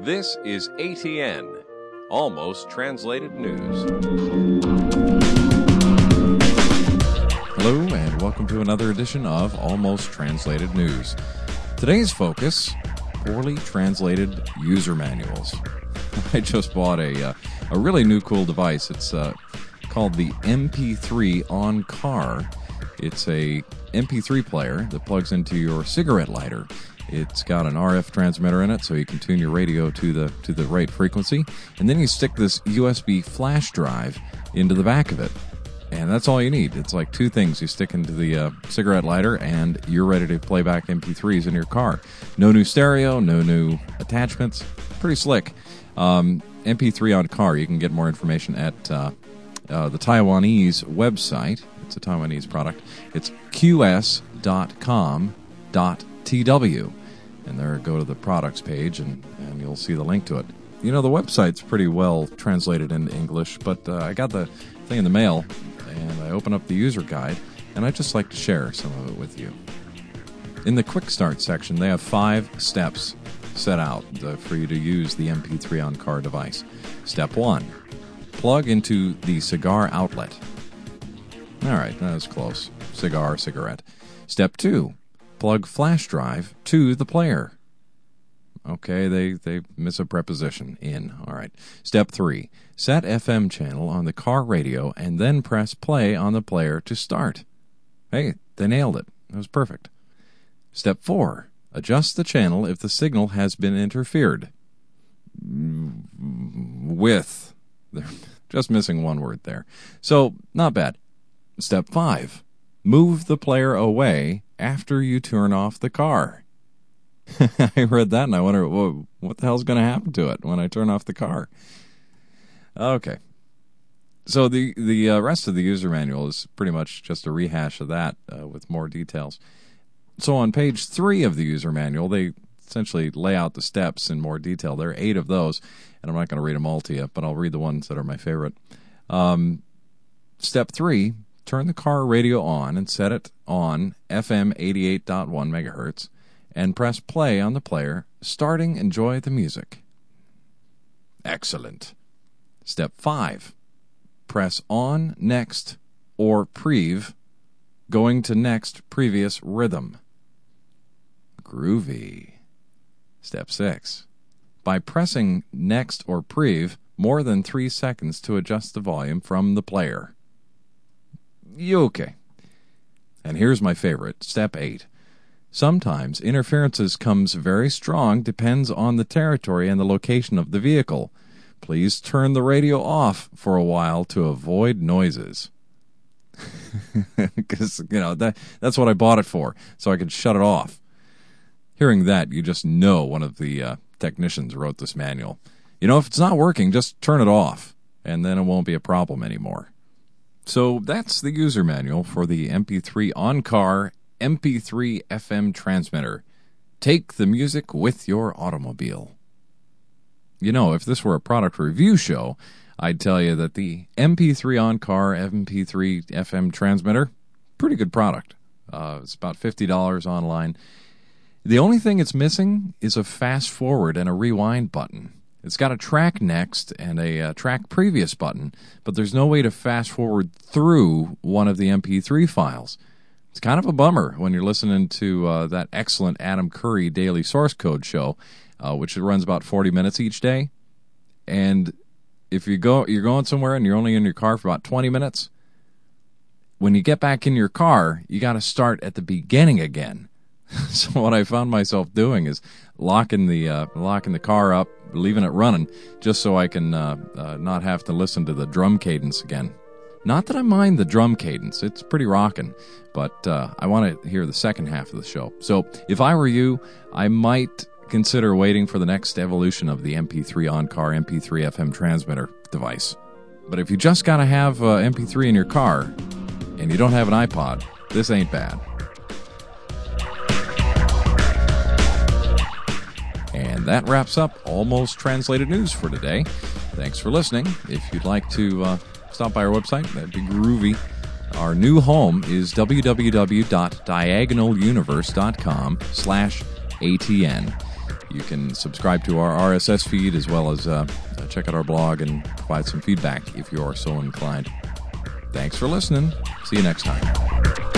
This is ATN, Almost Translated News. Hello, and welcome to another edition of Almost Translated News. Today's focus, poorly translated user manuals. I just bought a really new cool device. It's called the MP3 on Car. It's a MP3 player that plugs into your cigarette lighter. It's got an RF transmitter in it, so you can tune your radio to the right frequency. And then you stick this USB flash drive into the back of it. And that's all you need. It's like two things. You stick into the cigarette lighter, and you're ready to play back MP3s in your car. No new stereo, no new attachments. Pretty slick. MP3 on Car. You can get more information at the Taiwanese website. It's a Taiwanese product. It's qs.com.tw. And there, go to the products page, and you'll see the link to it. You know, the website's pretty well translated into English, but I got the thing in the mail, and I open up the user guide, and I'd just like to share some of it with you. In the Quick Start section, they have 5 steps set out for you to use the MP3 on Car device. Step 1, plug into the cigar outlet. All right, that was close. Cigar, cigarette. Step 2, plug flash drive to the player. Okay, they miss a preposition, in. All right. Step 3, set FM channel on the car radio and then press play on the player to start. Hey, they nailed it. That was perfect. Step 4, adjust the channel if the signal has been interfered with. They're just missing one word there. So, not bad. Step 5, move the player away after you turn off the car. I read that and I wonder, well, what the hell's going to happen to it when I turn off the car? Okay. So the rest of the user manual is pretty much just a rehash of that with more details. So on page 3 of the user manual, they essentially lay out the steps in more detail. There are 8 of those, and I'm not going to read them all to you, but I'll read the ones that are my favorite. Step 3, turn the car radio on and set it on FM 88.1 megahertz and press play on the player, starting Enjoy the Music. Excellent. Step 5, press on, next, or prev, going to next previous rhythm. Groovy. Step 6, by pressing next or prev more than 3 seconds to adjust the volume from the player. Okay. And here's my favorite, step 8. Sometimes interferences comes very strong, depends on the territory and the location of the vehicle. Please turn the radio off for a while to avoid noises. Because, you know, that's what I bought it for, so I could shut it off. Hearing that, you just know one of the technicians wrote this manual. You know, if it's not working, just turn it off, and then it won't be a problem anymore. So that's the user manual for the MP3 on-car MP3 FM transmitter. Take the music with your automobile. You know, if this were a product review show, I'd tell you that the MP3 on-car MP3 FM transmitter, pretty good product. It's about $50 online. The only thing it's missing is a fast forward and a rewind button. It's got a track next and a track previous button, but there's no way to fast forward through one of the MP3 files. It's kind of a bummer when you're listening to that excellent Adam Curry Daily Source Code show, which runs about 40 minutes each day. And if you're going somewhere and you're only in your car for about 20 minutes, when you get back in your car, you got to start at the beginning again. So what I found myself doing is locking the car up, leaving it running, just so I can not have to listen to the drum cadence again. Not that I mind the drum cadence, it's pretty rockin', but I want to hear the second half of the show. So if I were you, I might consider waiting for the next evolution of the MP3 on-car MP3 FM transmitter device. But if you just got to have MP3 in your car and you don't have an iPod, this ain't bad. And that wraps up Almost Translated News for today. Thanks for listening. If you'd like to stop by our website, that'd be groovy. Our new home is www.diagonaluniverse.com/ATN. You can subscribe to our RSS feed as well as check out our blog and provide some feedback if you are so inclined. Thanks for listening. See you next time.